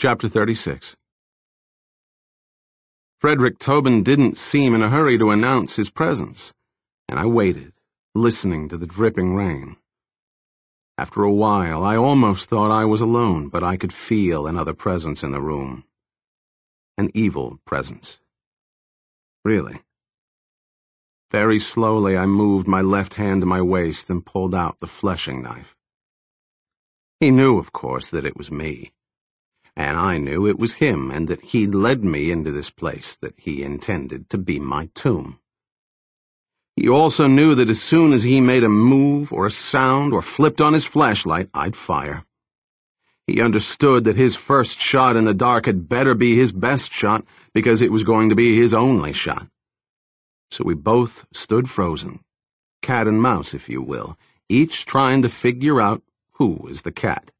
Chapter 36. Frederick Tobin didn't seem in a hurry to announce his presence, and I waited, listening to the dripping rain. After a while, I almost thought I was alone, but I could feel another presence in the room. An evil presence. Really. Very slowly, I moved my left hand to my waist and pulled out the fleshing knife. He knew, of course, that it was me. And I knew it was him, and that he'd led me into this place that he intended to be my tomb. He also knew that as soon as he made a move or a sound or flipped on his flashlight, I'd fire. He understood that his first shot in the dark had better be his best shot because it was going to be his only shot. So we both stood frozen, cat and mouse, if you will, each trying to figure out who was the cat.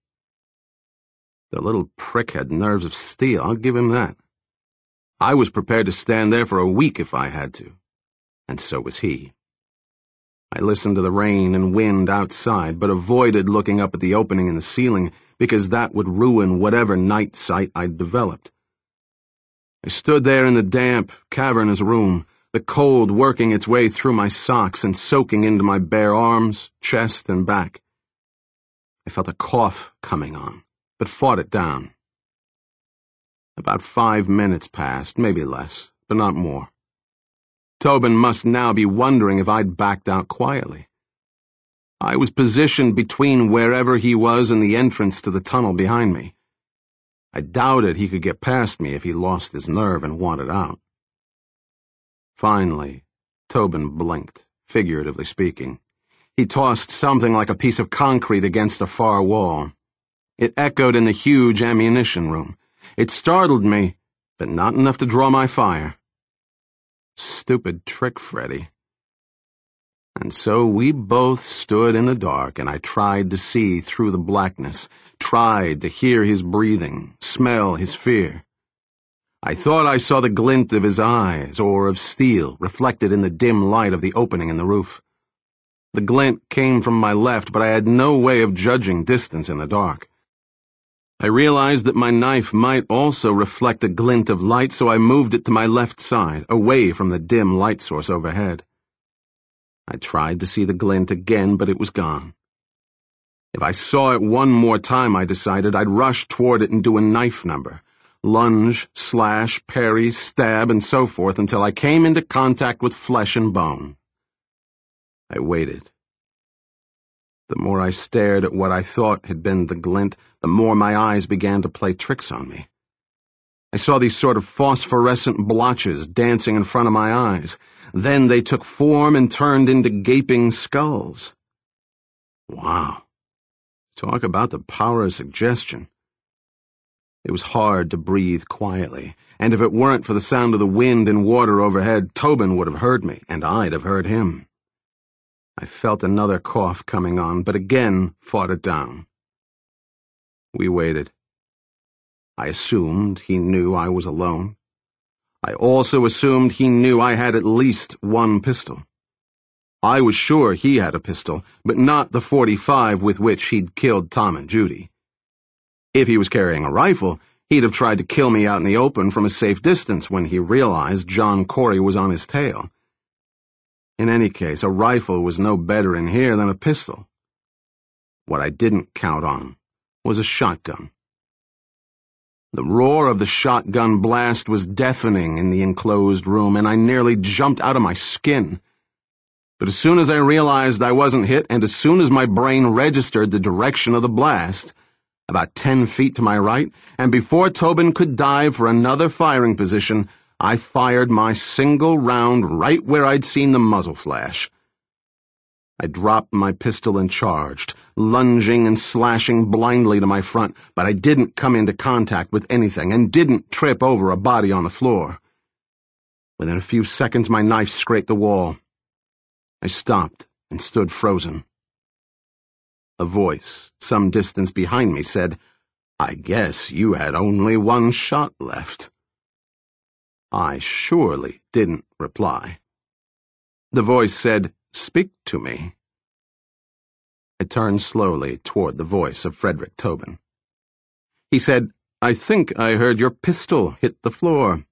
The little prick had nerves of steel, I'll give him that. I was prepared to stand there for a week if I had to, and so was he. I listened to the rain and wind outside, but avoided looking up at the opening in the ceiling because that would ruin whatever night sight I'd developed. I stood there in the damp, cavernous room, the cold working its way through my socks and soaking into my bare arms, chest, and back. I felt a cough coming on, but fought it down. About 5 minutes passed, maybe less, but not more. Tobin must now be wondering if I'd backed out quietly. I was positioned between wherever he was and the entrance to the tunnel behind me. I doubted he could get past me if he lost his nerve and wanted out. Finally, Tobin blinked, figuratively speaking. He tossed something like a piece of concrete against a far wall. It echoed in the huge ammunition room. It startled me, but not enough to draw my fire. Stupid trick, Freddy. And so we both stood in the dark, and I tried to see through the blackness, tried to hear his breathing, smell his fear. I thought I saw the glint of his eyes, or of steel, reflected in the dim light of the opening in the roof. The glint came from my left, but I had no way of judging distance in the dark. I realized that my knife might also reflect a glint of light, so I moved it to my left side, away from the dim light source overhead. I tried to see the glint again, but it was gone. If I saw it one more time, I decided I'd rush toward it and do a knife number. Lunge, slash, parry, stab, and so forth until I came into contact with flesh and bone. I waited. The more I stared at what I thought had been the glint, the more my eyes began to play tricks on me. I saw these sort of phosphorescent blotches dancing in front of my eyes. Then they took form and turned into gaping skulls. Wow. Talk about the power of suggestion. It was hard to breathe quietly, and if it weren't for the sound of the wind and water overhead, Tobin would have heard me, and I'd have heard him. I felt another cough coming on, but again fought it down. We waited. I assumed he knew I was alone. I also assumed he knew I had at least one pistol. I was sure he had a pistol, but not the .45 with which he'd killed Tom and Judy. If he was carrying a rifle, he'd have tried to kill me out in the open from a safe distance when he realized John Corey was on his tail. In any case, a rifle was no better in here than a pistol. What I didn't count on was a shotgun. The roar of the shotgun blast was deafening in the enclosed room, and I nearly jumped out of my skin. But as soon as I realized I wasn't hit, and as soon as my brain registered the direction of the blast, about 10 feet to my right, and before Tobin could dive for another firing position, I fired my single round right where I'd seen the muzzle flash. I dropped my pistol and charged, lunging and slashing blindly to my front, but I didn't come into contact with anything and didn't trip over a body on the floor. Within a few seconds, my knife scraped the wall. I stopped and stood frozen. A voice, some distance behind me, said, "I guess you had only one shot left." I surely didn't reply. The voice said, "Speak to me." I turned slowly toward the voice of Frederick Tobin. He said, I think I heard your pistol hit the floor.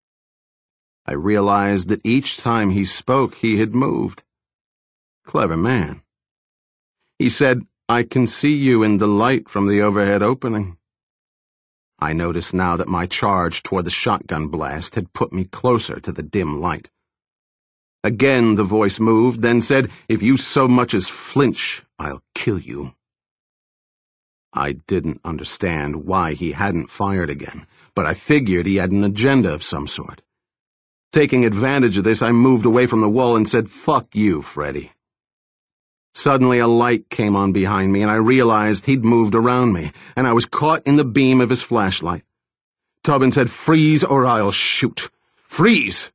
I realized that each time he spoke, he had moved. Clever man. He said, I can see you in the light from the overhead opening. I noticed now that my charge toward the shotgun blast had put me closer to the dim light. Again the voice moved, then said, If you so much as flinch, I'll kill you. I didn't understand why he hadn't fired again, but I figured he had an agenda of some sort. Taking advantage of this, I moved away from the wall and said, Fuck you, Freddy. Suddenly a light came on behind me, and I realized he'd moved around me, and I was caught in the beam of his flashlight. Tobin said, Freeze or I'll shoot. Freeze!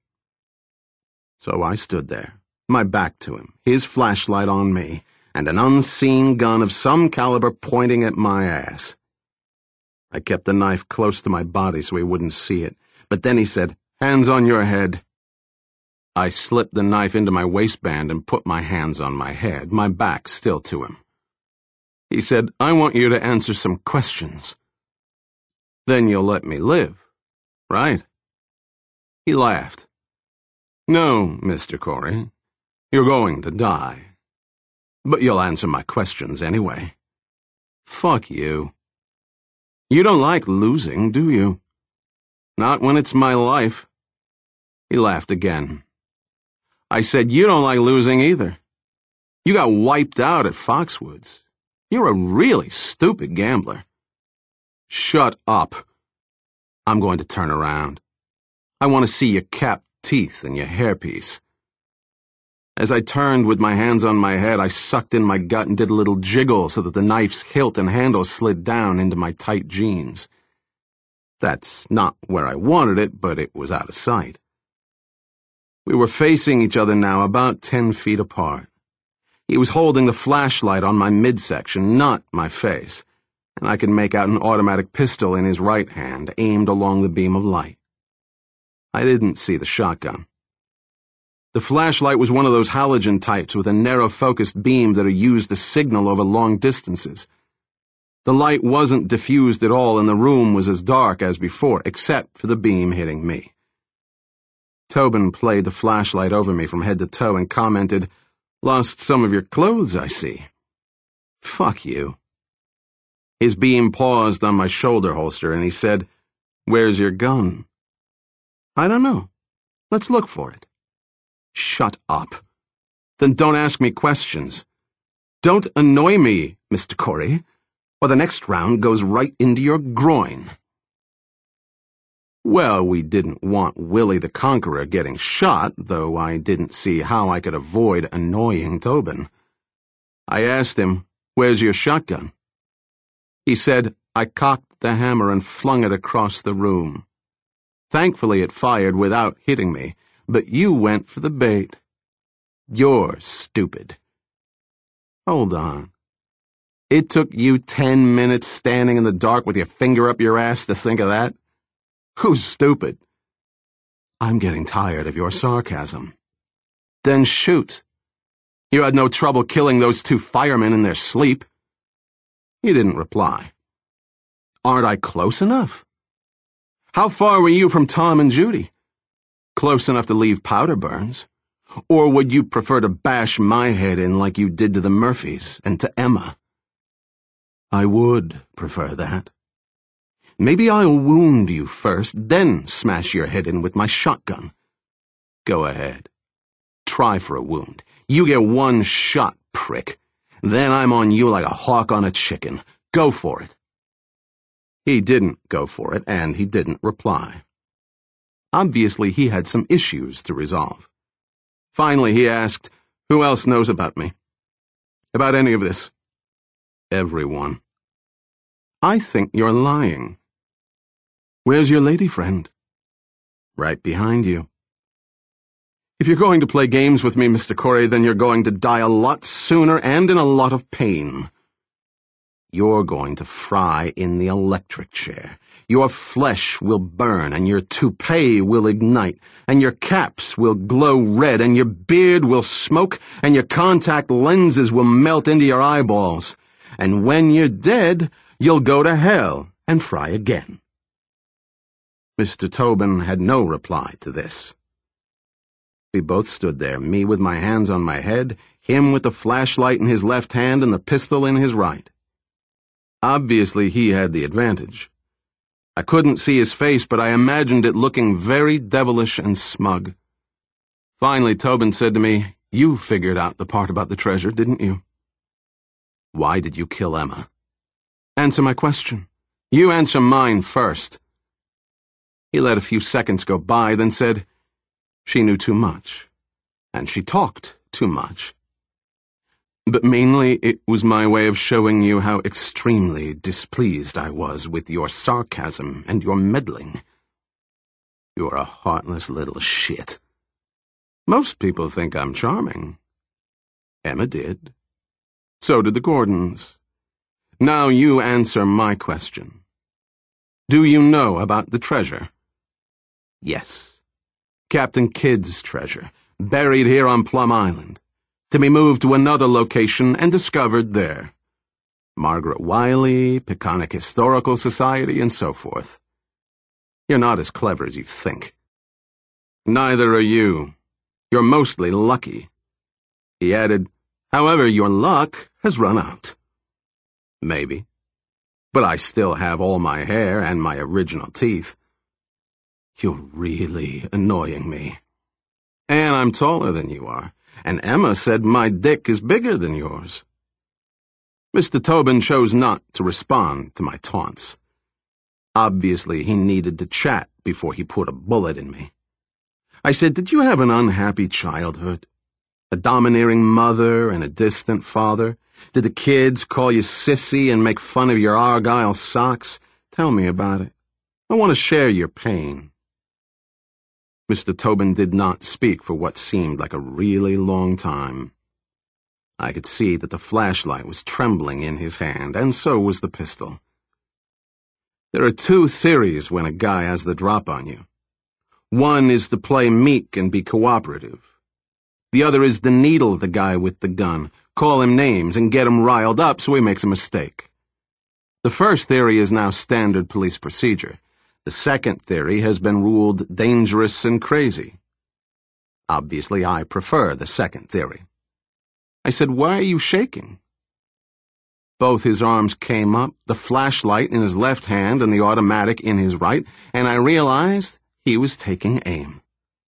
So I stood there, my back to him, his flashlight on me, and an unseen gun of some caliber pointing at my ass. I kept the knife close to my body so he wouldn't see it, but then he said, Hands on your head. I slipped the knife into my waistband and put my hands on my head, my back still to him. He said, I want you to answer some questions. Then you'll let me live, right? He laughed. No, Mr. Corey, you're going to die. But you'll answer my questions anyway. Fuck you. You don't like losing, do you? Not when it's my life. He laughed again. I said, you don't like losing either. You got wiped out at Foxwoods. You're a really stupid gambler. Shut up. I'm going to turn around. I want to see your capped teeth and your hairpiece. As I turned with my hands on my head, I sucked in my gut and did a little jiggle so that the knife's hilt and handle slid down into my tight jeans. That's not where I wanted it, but it was out of sight. We were facing each other now, about 10 feet apart. He was holding the flashlight on my midsection, not my face, and I could make out an automatic pistol in his right hand, aimed along the beam of light. I didn't see the shotgun. The flashlight was one of those halogen types with a narrow-focused beam that are used to signal over long distances. The light wasn't diffused at all, and the room was as dark as before, except for the beam hitting me. Tobin played the flashlight over me from head to toe and commented, Lost some of your clothes, I see. Fuck you. His beam paused on my shoulder holster, and he said, Where's your gun? I don't know. Let's look for it. Shut up. Then don't ask me questions. Don't annoy me, Mr. Corey, or the next round goes right into your groin. Well, we didn't want Willie the Conqueror getting shot, though I didn't see how I could avoid annoying Tobin. I asked him, Where's your shotgun? He said, I cocked the hammer and flung it across the room. Thankfully it fired without hitting me, but you went for the bait. You're stupid. Hold on. It took you 10 minutes standing in the dark with your finger up your ass to think of that? Who's stupid? I'm getting tired of your sarcasm. Then shoot. You had no trouble killing those 2 firemen in their sleep. He didn't reply. Aren't I close enough? How far were you from Tom and Judy? Close enough to leave powder burns? Or would you prefer to bash my head in like you did to the Murphys and to Emma? I would prefer that. Maybe I'll wound you first, then smash your head in with my shotgun. Go ahead. Try for a wound. You get 1 shot, prick. Then I'm on you like a hawk on a chicken. Go for it. He didn't go for it, and he didn't reply. Obviously, he had some issues to resolve. Finally, he asked, Who else knows about me? About any of this? Everyone. I think you're lying. Where's your lady friend? Right behind you. If you're going to play games with me, Mr. Corey, then you're going to die a lot sooner and in a lot of pain. You're going to fry in the electric chair. Your flesh will burn, and your toupee will ignite, and your caps will glow red, and your beard will smoke, and your contact lenses will melt into your eyeballs. And when you're dead, you'll go to hell and fry again. Mr. Tobin had no reply to this. We both stood there, me with my hands on my head, him with the flashlight in his left hand and the pistol in his right. Obviously, he had the advantage. I couldn't see his face, but I imagined it looking very devilish and smug. Finally, Tobin said to me, "You figured out the part about the treasure, didn't you?" "Why did you kill Emma?" "Answer my question. You answer mine first." He let a few seconds go by, then said, "She knew too much, and she talked too much. But mainly it was my way of showing you how extremely displeased I was with your sarcasm and your meddling. You're a heartless little shit. Most people think I'm charming. Emma did. So did the Gordons. Now you answer my question. Do you know about the treasure?" "Yes. Captain Kidd's treasure, buried here on Plum Island, to be moved to another location and discovered there. Margaret Wiley, Peconic Historical Society, and so forth. You're not as clever as you think. Neither are you. You're mostly lucky." He added, "However, your luck has run out." "Maybe. But I still have all my hair and my original teeth." "You're really annoying me. And I'm taller than you are, and Emma said my dick is bigger than yours." Mr. Tobin chose not to respond to my taunts. Obviously, he needed to chat before he put a bullet in me. I said, "Did you have an unhappy childhood? A domineering mother and a distant father? Did the kids call you sissy and make fun of your Argyle socks? Tell me about it. I want to share your pain." Mr. Tobin did not speak for what seemed like a really long time. I could see that the flashlight was trembling in his hand, and so was the pistol. There are two theories when a guy has the drop on you. One is to play meek and be cooperative. The other is to needle the guy with the gun, call him names, and get him riled up so he makes a mistake. The first theory is now standard police procedure. The second theory has been ruled dangerous and crazy. Obviously, I prefer the second theory. I said, "Why are you shaking?" Both his arms came up, the flashlight in his left hand and the automatic in his right, and I realized he was taking aim.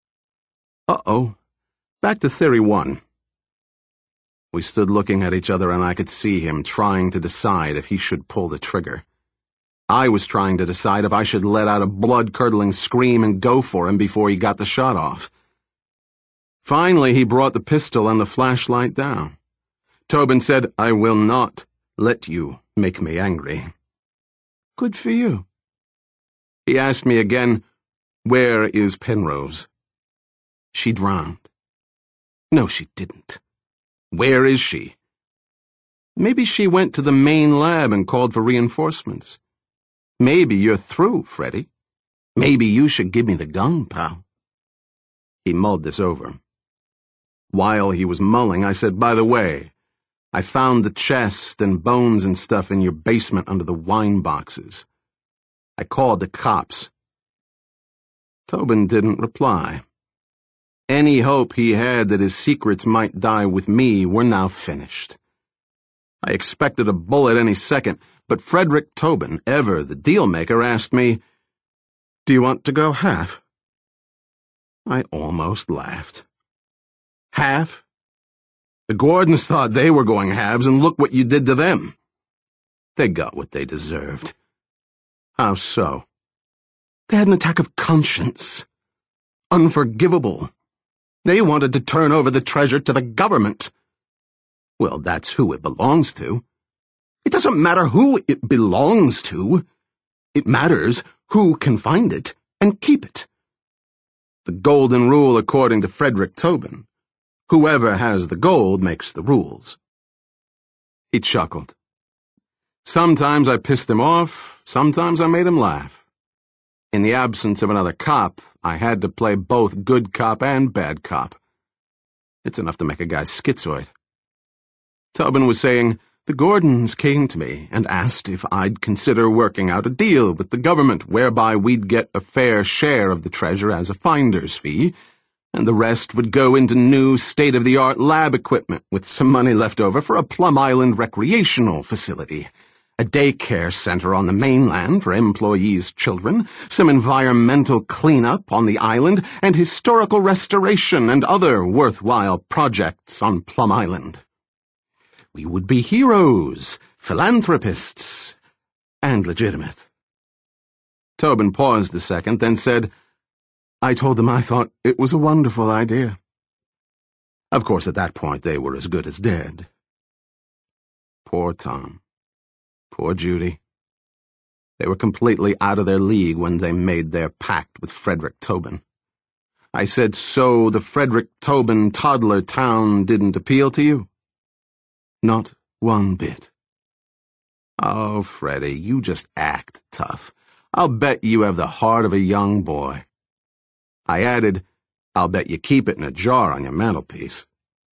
Uh-oh. Back to theory one. We stood looking at each other, and I could see him trying to decide if he should pull the trigger. I was trying to decide if I should let out a blood-curdling scream and go for him before he got the shot off. Finally, he brought the pistol and the flashlight down. Tobin said, "I will not let you make me angry." "Good for you." He asked me again, "Where is Penrose?" "She drowned." "No, she didn't." "Where is she?" "Maybe she went to the main lab and called for reinforcements. Maybe you're through, Freddy. Maybe you should give me the gun, pal." He mulled this over. While he was mulling, I said, "By the way, I found the chest and bones and stuff in your basement under the wine boxes. I called the cops." Tobin didn't reply. Any hope he had that his secrets might die with me were now finished. I expected a bullet any second, but Frederick Tobin, ever the deal-maker, asked me, "Do you want to go half?" I almost laughed. "Half? The Gordons thought they were going halves, and look what you did to them." "They got what they deserved." "How so?" "They had an attack of conscience. Unforgivable. They wanted to turn over the treasure to the government." "Well, that's who it belongs to." "It doesn't matter who it belongs to. It matters who can find it and keep it. The golden rule according to Frederick Tobin. Whoever has the gold makes the rules." He chuckled. Sometimes I pissed him off, sometimes I made him laugh. In the absence of another cop, I had to play both good cop and bad cop. It's enough to make a guy schizoid. Tobin was saying, The Gordons came to me and asked if I'd consider working out a deal with the government whereby we'd get a fair share of the treasure as a finder's fee, and the rest would go into new state-of-the-art lab equipment with some money left over for a Plum Island recreational facility, a daycare center on the mainland for employees' children, some environmental cleanup on the island, and historical restoration and other worthwhile projects on Plum Island. We would be heroes, philanthropists, and legitimate. Tobin paused a second, then said, I told them I thought it was a wonderful idea. Of course, at that point, they were as good as dead. Poor Tom. Poor Judy. They were completely out of their league when they made their pact with Frederick Tobin. I said, so the Frederick Tobin toddler town didn't appeal to you? Not one bit. Oh, Freddie, you just act tough. I'll bet you have the heart of a young boy. I added, I'll bet you keep it in a jar on your mantelpiece.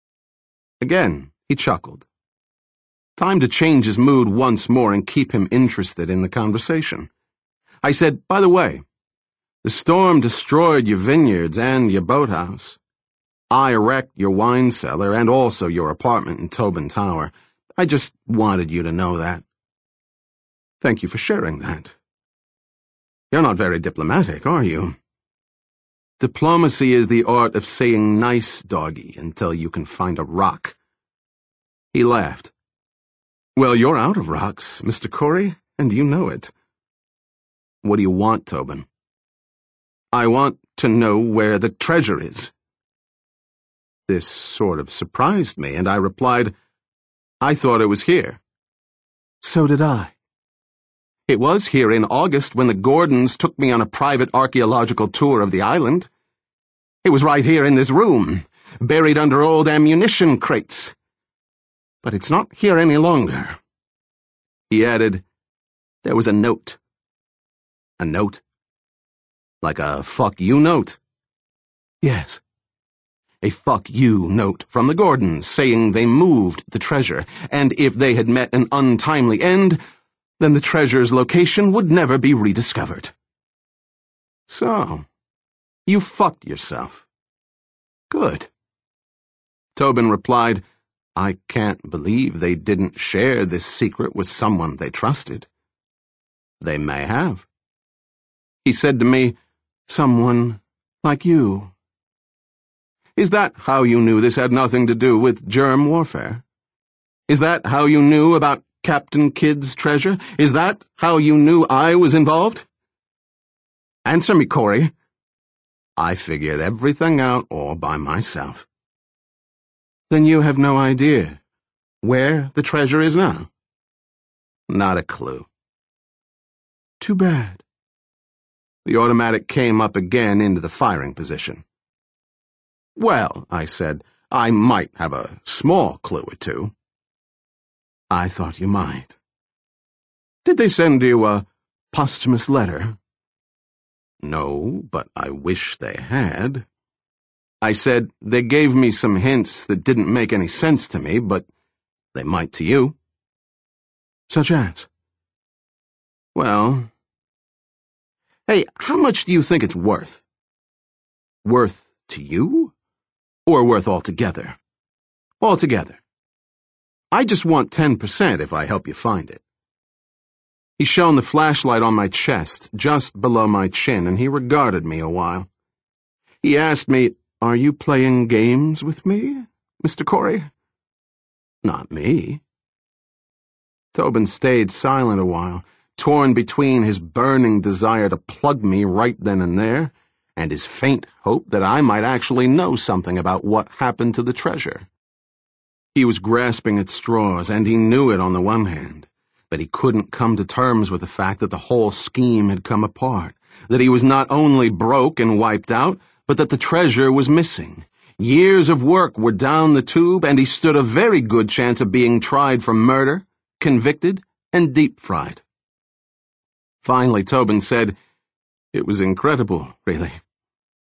Again, he chuckled. Time to change his mood once more and keep him interested in the conversation. I said, by the way, the storm destroyed your vineyards and your boathouse. I wrecked your wine cellar and also your apartment in Tobin Tower. I just wanted you to know that. Thank you for sharing that. You're not very diplomatic, are you? Diplomacy is the art of saying nice, doggy, until you can find a rock. He laughed. Well, you're out of rocks, Mr. Corey, and you know it. What do you want, Tobin? I want to know where the treasure is. This sort of surprised me, and I replied, I thought it was here. So did I. It was here in August when the Gordons took me on a private archaeological tour of the island. It was right here in this room, buried under old ammunition crates. But it's not here any longer. He added, there was a note. A note? Like a fuck you note? Yes. A fuck you note from the Gordons saying they moved the treasure, and if they had met an untimely end, then the treasure's location would never be rediscovered. So, you fucked yourself. Good. Tobin replied, I can't believe they didn't share this secret with someone they trusted. They may have. He said to me, someone like you. Is that how you knew this had nothing to do with germ warfare? Is that how you knew about Captain Kidd's treasure? Is that how you knew I was involved? Answer me, Corey. I figured everything out all by myself. Then you have no idea where the treasure is now? Not a clue. Too bad. The automatic came up again into the firing position. Well, I said, I might have a small clue or two. I thought you might. Did they send you a posthumous letter? No, but I wish they had. I said, they gave me some hints that didn't make any sense to me, but they might to you. Such as? Well, hey, how much do you think it's worth? Worth to you? Or worth altogether? Altogether. I just want 10% if I help you find it. He shone the flashlight on my chest, just below my chin, and he regarded me a while. He asked me, are you playing games with me, Mr. Corey? Not me. Tobin stayed silent a while, torn between his burning desire to plug me right then and there, and his faint hope that I might actually know something about what happened to the treasure. He was grasping at straws, and he knew it on the one hand, but he couldn't come to terms with the fact that the whole scheme had come apart, that he was not only broke and wiped out, but that the treasure was missing. Years of work were down the tube, and he stood a very good chance of being tried for murder, convicted, and deep-fried. Finally, Tobin said, it was incredible, really.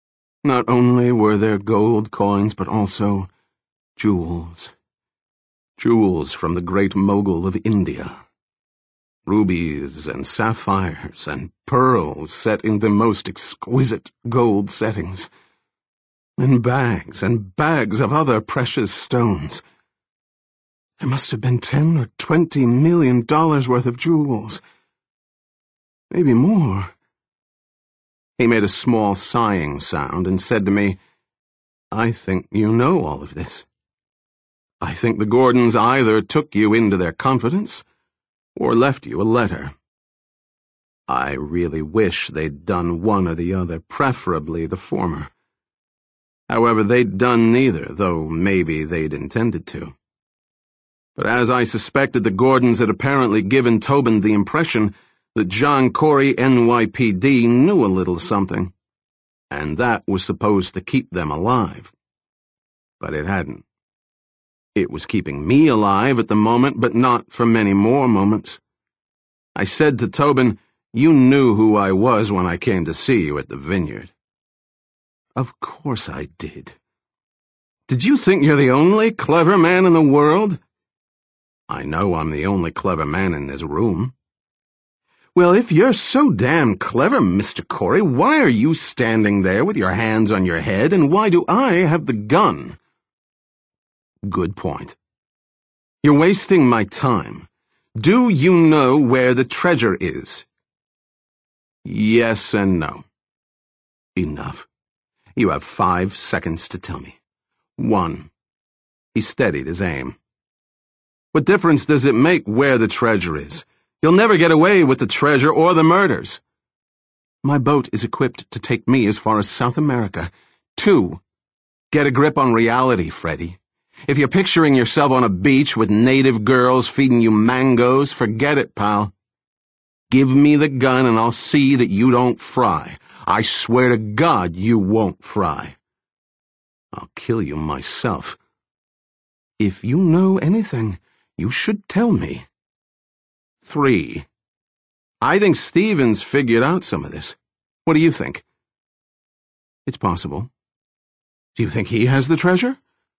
Not only were there gold coins, but also jewels. Jewels from the great mogul of India. Rubies and sapphires and pearls set in the most exquisite gold settings. And bags of other precious stones. There must have been $10 or $20 million worth of jewels. Maybe more. He made a small sighing sound and said to me, "I think you know all of this. I think the Gordons either took you into their confidence or left you a letter. I really wish they'd done one or the other, preferably the former. However, they'd done neither, though maybe they'd intended to. But as I suspected, the Gordons had apparently given Tobin the impression that John Corey, NYPD, knew a little something, and that was supposed to keep them alive. But it hadn't. It was keeping me alive at the moment, but not for many more moments. I said to Tobin, "You knew who I was when I came to see you at the vineyard." "Of course I did. Did you think you're the only clever man in the world?" "I know I'm the only clever man in this room." "Well, if you're so damn clever, Mr. Corey, why are you standing there with your hands on your head, and why do I have the gun?" "Good point. You're wasting my time. Do you know where the treasure is?" "Yes and no." "Enough. You have 5 seconds to tell me. 1. He steadied his aim. "What difference does it make where the treasure is? You'll never get away with the treasure or the murders." "My boat is equipped to take me as far as South America." 2. Get a grip on reality, Freddie. If you're picturing yourself on a beach with native girls feeding you mangoes, forget it, pal. Give me the gun and I'll see that you don't fry. I swear to God you won't fry. I'll kill you myself. If you know anything, you should tell me. 3. I think Stevens figured out some of this. What do you think? It's possible. Do you think he has the treasure?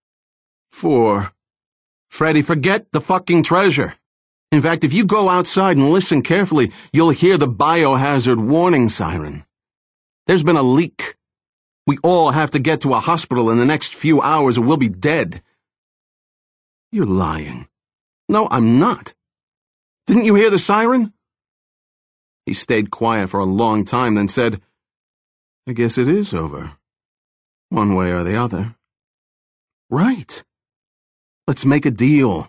4. Freddie, forget the fucking treasure. In fact, if you go outside and listen carefully, you'll hear the biohazard warning siren. There's been a leak. We all have to get to a hospital in the next few hours or we'll be dead. You're lying. No, I'm not. Didn't you hear the siren? He stayed quiet for a long time, then said, "I guess it is over. One way or the other." "Right. Let's make a deal."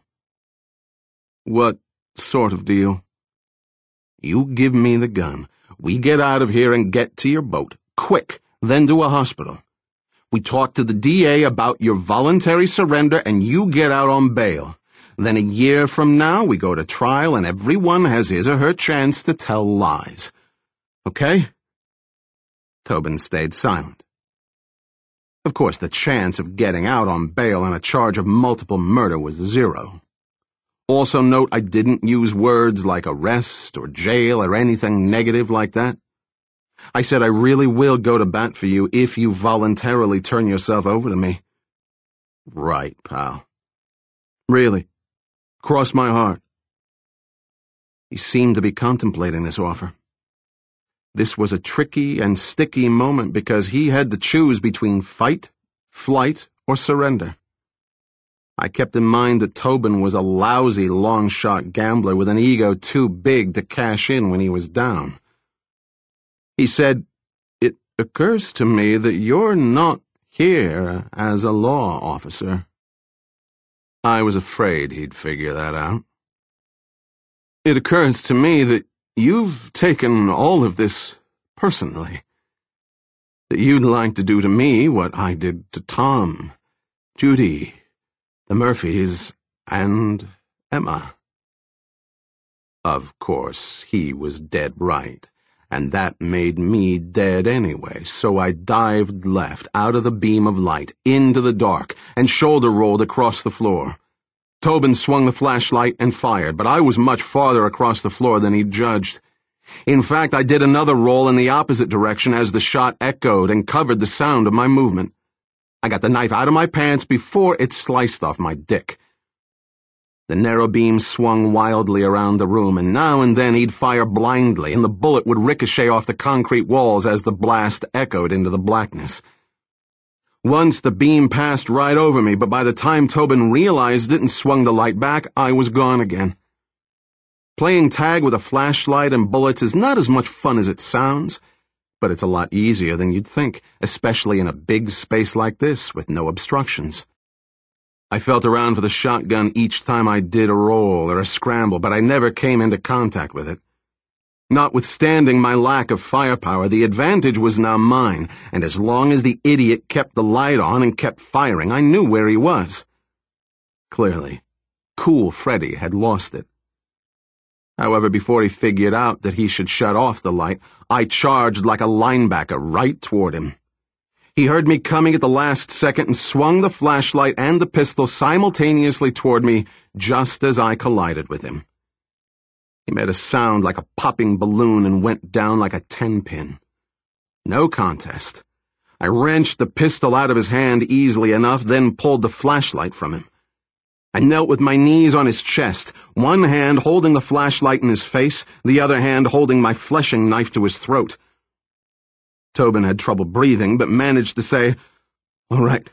"What sort of deal?" "You give me the gun. We get out of here and get to your boat. Quick, then to a hospital. We talk to the DA about your voluntary surrender and you get out on bail. Then a year from now, we go to trial and everyone has his or her chance to tell lies. Okay?" Tobin stayed silent. Of course, the chance of getting out on bail on a charge of multiple murder was 0. Also note I didn't use words like arrest or jail or anything negative like that. I said I really will go to bat for you if you voluntarily turn yourself over to me. Right, pal. Really. Cross my heart. He seemed to be contemplating this offer. This was a tricky and sticky moment because he had to choose between fight, flight, or surrender. I kept in mind that Tobin was a lousy long-shot gambler with an ego too big to cash in when he was down. He said, "It occurs to me that you're not here as a law officer." I was afraid he'd figure that out. "It occurs to me that you've taken all of this personally. That you'd like to do to me what I did to Tom, Judy, the Murphys, and Emma." Of course, he was dead right, and that made me dead anyway, so I dived left, out of the beam of light, into the dark, and shoulder-rolled across the floor. Tobin swung the flashlight and fired, but I was much farther across the floor than he'd judged. In fact, I did another roll in the opposite direction as the shot echoed and covered the sound of my movement. I got the knife out of my pants before it sliced off my dick. The narrow beam swung wildly around the room, and now and then he'd fire blindly, and the bullet would ricochet off the concrete walls as the blast echoed into the blackness. Once the beam passed right over me, but by the time Tobin realized it and swung the light back, I was gone again. Playing tag with a flashlight and bullets is not as much fun as it sounds, but it's a lot easier than you'd think, especially in a big space like this with no obstructions. I felt around for the shotgun each time I did a roll or a scramble, but I never came into contact with it. Notwithstanding my lack of firepower, the advantage was now mine, and as long as the idiot kept the light on and kept firing, I knew where he was. Clearly, Cool Freddy had lost it. However, before he figured out that he should shut off the light, I charged like a linebacker right toward him. He heard me coming at the last second and swung the flashlight and the pistol simultaneously toward me just as I collided with him. He made a sound like a popping balloon and went down like a 10-pin. No contest. I wrenched the pistol out of his hand easily enough, then pulled the flashlight from him. I knelt with my knees on his chest, one hand holding the flashlight in his face, the other hand holding my fleshing knife to his throat. Tobin had trouble breathing, but managed to say, All right.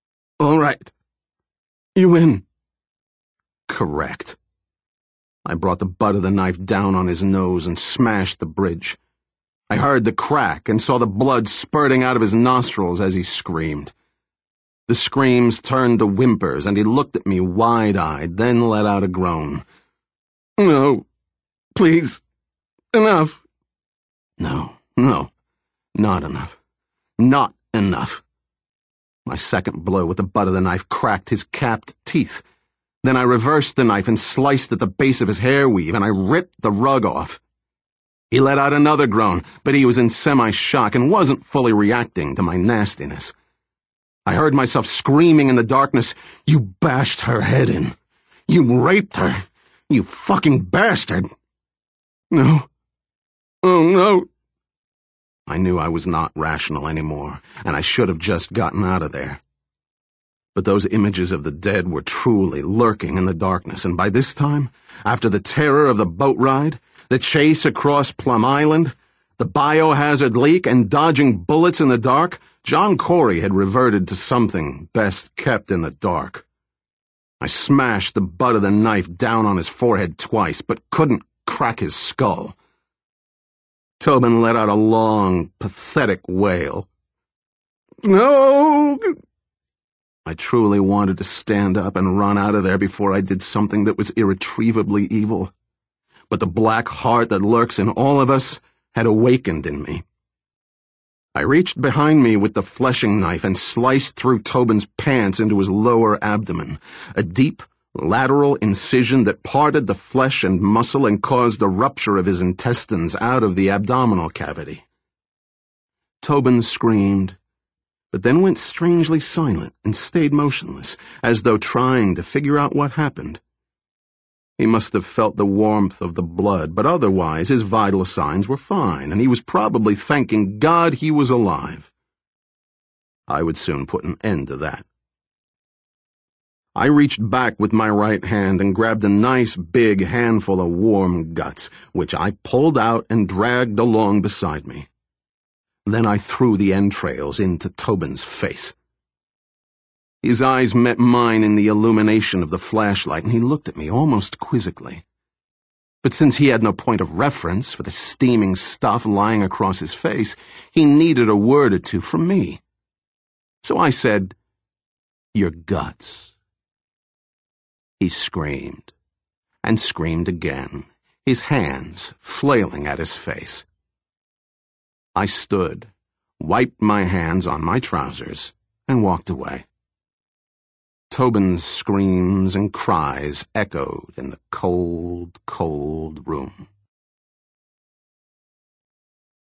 You win." Correct. I brought the butt of the knife down on his nose and smashed the bridge. I heard the crack and saw the blood spurting out of his nostrils as he screamed. The screams turned to whimpers, and he looked at me wide-eyed, then let out a groan. "No, please, enough." No, not enough. Not enough. My second blow with the butt of the knife cracked his capped teeth. Then I reversed the knife and sliced at the base of his hair weave, and I ripped the rug off. He let out another groan, but he was in semi-shock and wasn't fully reacting to my nastiness. I heard myself screaming in the darkness, "You bashed her head in. You raped her. You fucking bastard." "No. Oh, no." I knew I was not rational anymore, and I should have just gotten out of there. But those images of the dead were truly lurking in the darkness, and by this time, after the terror of the boat ride, the chase across Plum Island, the biohazard leak, and dodging bullets in the dark, John Corey had reverted to something best kept in the dark. I smashed the butt of the knife down on his forehead twice, but couldn't crack his skull. Tobin let out a long, pathetic wail. "No!" I truly wanted to stand up and run out of there before I did something that was irretrievably evil. But the black heart that lurks in all of us had awakened in me. I reached behind me with the fleshing knife and sliced through Tobin's pants into his lower abdomen, a deep, lateral incision that parted the flesh and muscle and caused a rupture of his intestines out of the abdominal cavity. Tobin screamed, but then went strangely silent and stayed motionless, as though trying to figure out what happened. He must have felt the warmth of the blood, but otherwise his vital signs were fine, and he was probably thanking God he was alive. I would soon put an end to that. I reached back with my right hand and grabbed a nice big handful of warm guts, which I pulled out and dragged along beside me. Then I threw the entrails into Tobin's face. His eyes met mine in the illumination of the flashlight, and he looked at me almost quizzically. But since he had no point of reference for the steaming stuff lying across his face, he needed a word or two from me. So I said, "Your guts." He screamed, and screamed again, his hands flailing at his face. I stood, wiped my hands on my trousers, and walked away. Tobin's screams and cries echoed in the cold, cold room.